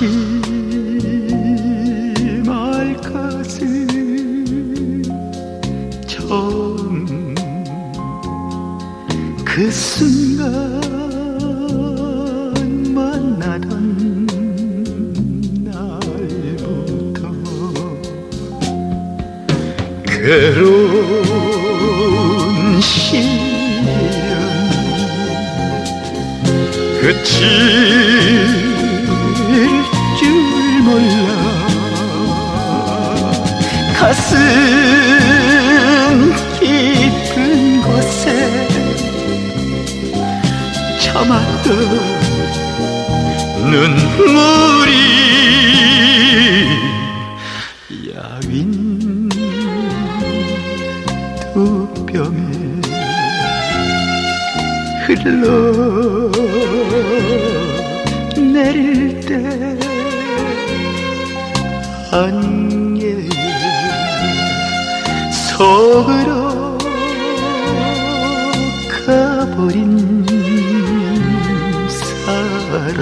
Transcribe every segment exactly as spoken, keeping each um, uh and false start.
방심할 것을 처음 그 순간 만나던 날부터 괴로운 시련 그칠 줄 몰라 가슴 깊은 곳에 참았던 눈물이 야윈 두 뼘에 흘러내릴 때 안개에 속으로 가버린 사람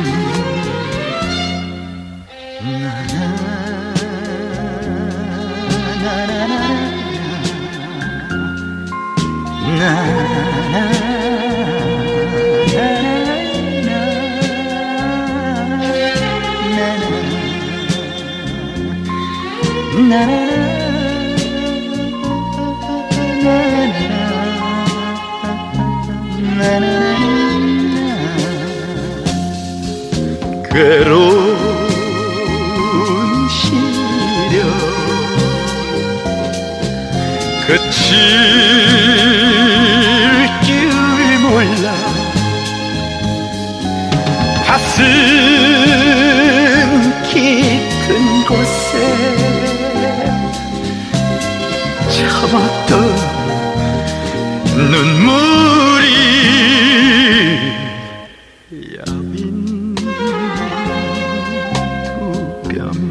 괴로운 시련 그칠 줄 몰라 가슴 깊은 곳에 참았던 눈물이 야윈 두 뼘에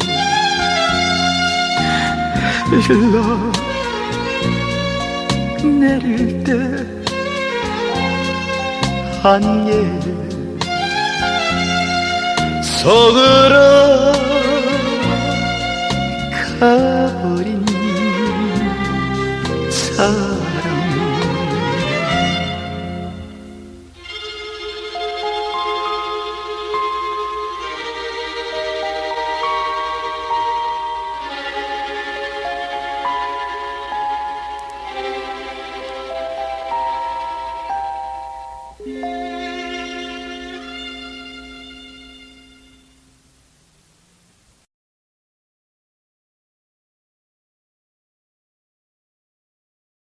흘러내릴 때 안개에 속으로 가버린 사람